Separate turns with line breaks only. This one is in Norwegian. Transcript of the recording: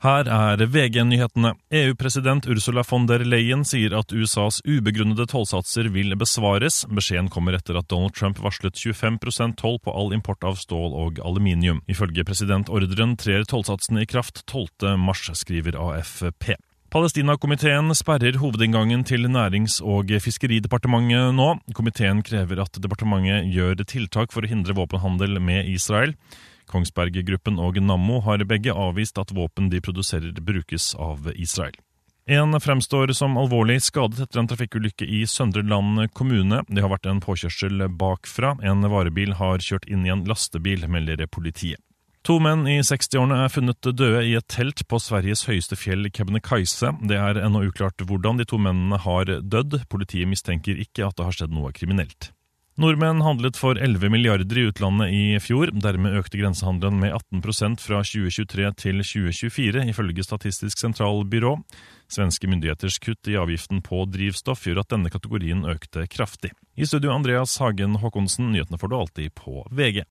Her VG-nyhetene. EU-president Ursula von der Leyen sier at USAs ubegrunnede tollsatser vil besvares. Beskjeden kommer etter at Donald Trump varslet 25% toll på all import av stål og aluminium. Ifølge presidentordren trer tollsatsene i kraft 12. mars, skriver AFP. Palestina-komiteen sperrer hovedinngangen til Nærings- og fiskeridepartementet nå. Komiteen krever at departementet gjør tiltak for å hindre våpenhandel med Israel. Kongsberg-gruppen og Nammo har begge avvist at våpen de produserer brukes av Israel. En fremstår som alvorlig skadet etter en trafikkulykke i Søndre Land kommune. Det har vært en påkjørsel bakfra. En varebil har kjørt inn i en lastebil, melder politiet. 2 menn i 60-årene funnet døde i et telt på Sveriges høyeste fjell, Kebnekaise. Det ennå uklart hvordan de 2 mennene har dødd. Politiet mistenker ikke at det har skjedd noe kriminelt. Nordmenn handlet for 11 milliarder i utlandet i fjor. Dermed økte grensehandelen med 18% fra 2023 til 2024, ifølge Statistisk sentralbyrå. Svenske myndigheters kutt i avgiften på drivstoff gjør at denne kategorien økte kraftig. I studio Andreas Hagen Håkonsen, nyhetene får du alltid på VG.